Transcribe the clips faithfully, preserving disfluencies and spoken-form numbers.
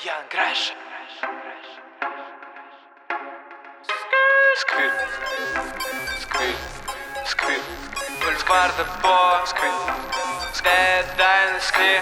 Young Crash. Сквит, сквит, сквит. Бульварда по сквит, сквит, дай сквит.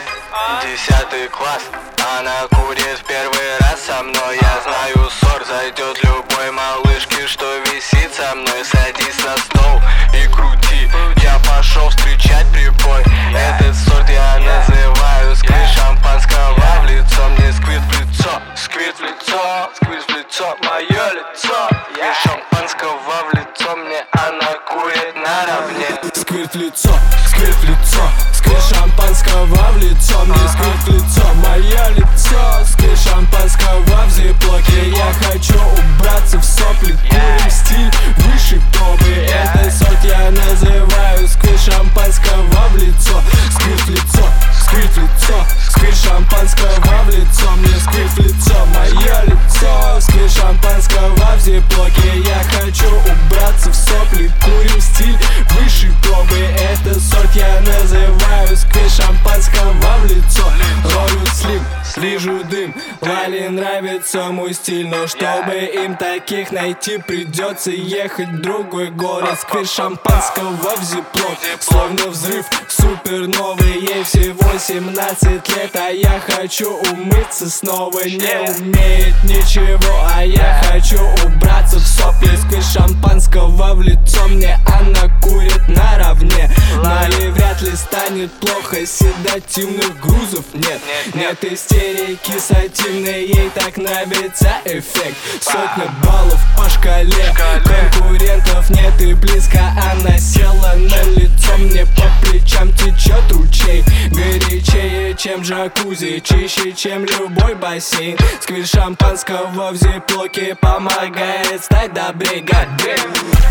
Десятый класс, она курит в первый раз со мной. Я знаю, ссор зайдет любой малышке, что висит со мной. Садись на стол и крути, я пошел встречать прибой. Этот сорт я называю сквит шампанского в лицо. Мне сквит в лицо, сквит в лицо, сквит в лицо, мое лицо. Сквит шампанского в лицо, мне она курит наравне. Сквит в лицо, сквит в лицо, сквит шампанского в лицо. Мне сквит в лицо, мое лицо. Сквит шампанского в зиплоке. Я хочу убраться в сопли. Курим стиль выше пробы. Этот сорт я называю сквит шампанского в лицо. Сквит в лицо, сквит в лицо, сквит шампанского в лицо. Мне сквит в лицо, мое лицо. Сквит шампанского в зиплоке. Я хочу убраться в сопли. Курим стиль выше пробы. Этот сорт я называю сквит шампанского в лицо. Ролю слим, вижу дым. Лали нравится мой стиль, но чтобы им таких найти, придется ехать в другой город. Сквит шампанского в зиплок, словно взрыв суперновый. Ей всего семнадцать лет, а я хочу умыться снова. Не умеет ничего, а я хочу убраться в сопли. Сквит шампанского в лицо, мне она курит наравне. Нали вряд ли станет плохо, седативных грузов нет. Нет истерики сативной, ей так нравится эффект. Сотня баллов по шкале, конкурентов нет и близко. Она села на лицо, мне по плечам течет ручей. Горячее, чем джакузи, чище, чем любой бассейн. Сквит шампанского в зиплоке помогает стать добрей. Гадей.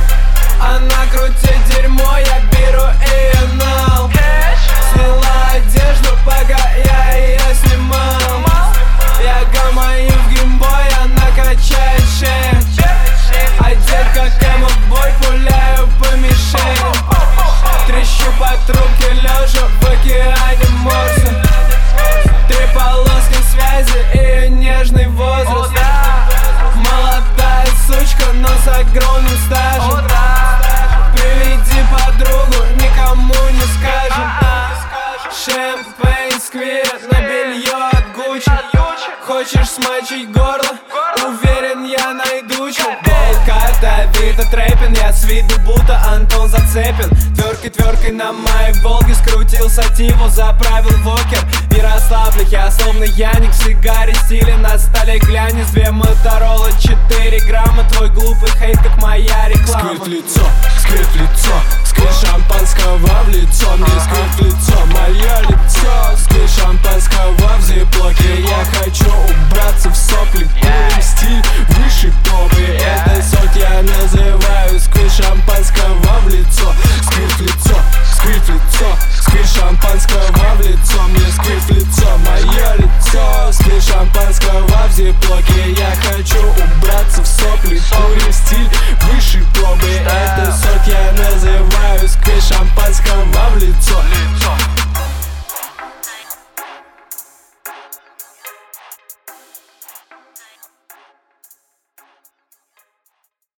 Она крутит дерьмо, я беру ее нал. Сняла одежду, пока я ее снимал. Я гамаю в геймбой, она качает шею. Одет как эмо-бой, пуляю по мишени. Трещу по трубке, лежа в океане Морса. Три полоски связи и нежный возраст. Молодая сучка, но с огромным стажем. Приведи подругу, никому не скажем. Шэмпейн, сквит, на белье от Гуччи. Хочешь смочить горло? Уверен, я найду чё. Болт, карта, Авито, трэпин. Я с виду будто Антон Зацепин. Тверкой, тверкой на моей Волге скрутил сативу, заправил вокер. В Ярославле я словно Яник, в сигаре стиле на столе глянец. Две Моторола, четыре грамма. Твой глупый хейт, как моя реклама. Сквит в лицо, сквит в лицо, сквит шампанского